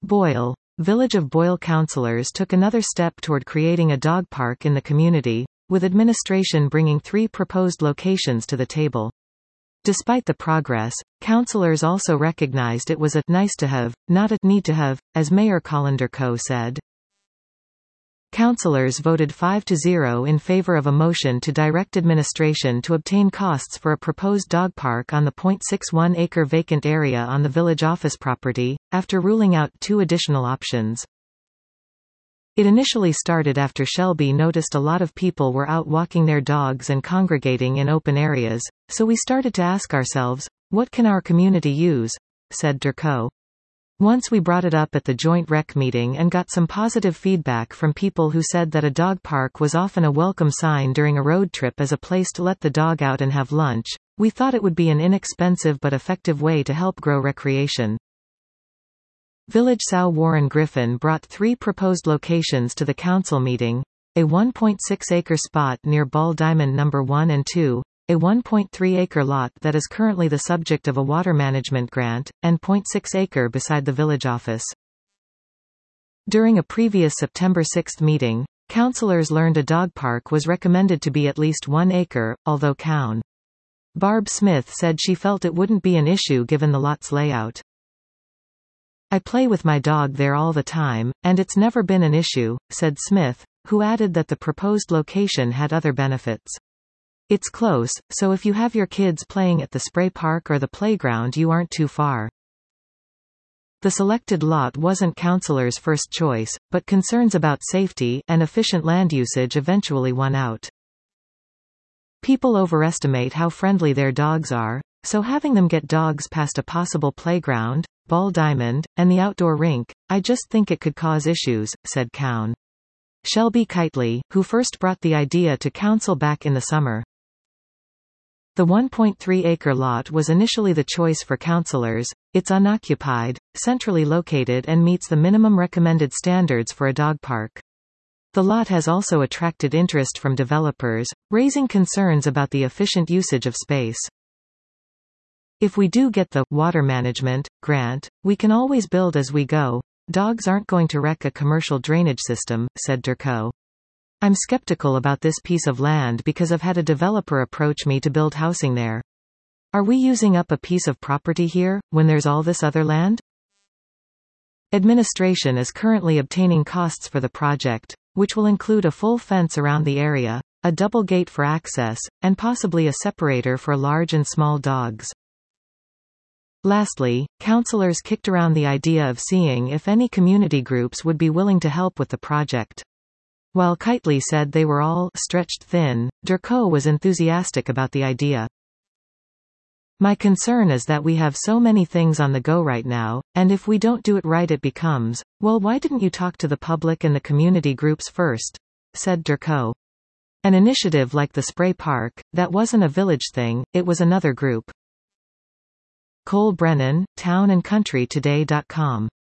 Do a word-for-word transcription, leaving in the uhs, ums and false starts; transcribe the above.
Boyle. Village of Boyle councillors took another step toward creating a dog park in the community, with administration bringing three proposed locations to the table. Despite the progress, councillors also recognized it was a nice to have, not a need to have, as Mayor Colin Durko said. Councillors voted five to zero in favor of a motion to direct administration to obtain costs for a proposed dog park on the zero point six one acre vacant area on the village office property, after ruling out two additional options. It initially started after Shelby noticed a lot of people were out walking their dogs and congregating in open areas, so we started to ask ourselves, what can our community use? Said Durko. Once we brought it up at the joint rec meeting and got some positive feedback from people who said that a dog park was often a welcome sign during a road trip as a place to let the dog out and have lunch, we thought it would be an inexpensive but effective way to help grow recreation. Village Sow Warren Griffin brought three proposed locations to the council meeting: a one point six acre spot near Ball Diamond number one and two, a one point three acre lot that is currently the subject of a water management grant, and zero point six acre beside the village office. During a previous September sixth meeting, councillors learned a dog park was recommended to be at least one acre, although Cown. Barb Smith said she felt it wouldn't be an issue given the lot's layout. I play with my dog there all the time, and it's never been an issue, said Smith, who added that the proposed location had other benefits. It's close, so if you have your kids playing at the spray park or the playground you aren't too far. The selected lot wasn't councillors' first choice, but concerns about safety and efficient land usage eventually won out. People overestimate how friendly their dogs are, so having them get dogs past a possible playground, Ball Diamond, and the outdoor rink, I just think it could cause issues, said Cown. Shelby Kitely, who first brought the idea to council back in the summer. The one point three acre lot was initially the choice for councillors. It's unoccupied, centrally located and meets the minimum recommended standards for a dog park. The lot has also attracted interest from developers, raising concerns about the efficient usage of space. If we do get the water management grant, we can always build as we go. Dogs aren't going to wreck a commercial drainage system, said Durko. I'm skeptical about this piece of land because I've had a developer approach me to build housing there. Are we using up a piece of property here, when there's all this other land? Administration is currently obtaining costs for the project, which will include a full fence around the area, a double gate for access, and possibly a separator for large and small dogs. Lastly, councillors kicked around the idea of seeing if any community groups would be willing to help with the project. While Kitely said they were all stretched thin, Durko was enthusiastic about the idea. My concern is that we have so many things on the go right now, and if we don't do it right it becomes, well, why didn't you talk to the public and the community groups first? Said Durko. An initiative like the spray park, that wasn't a village thing, it was another group. Cole Brennan, town and country today dot com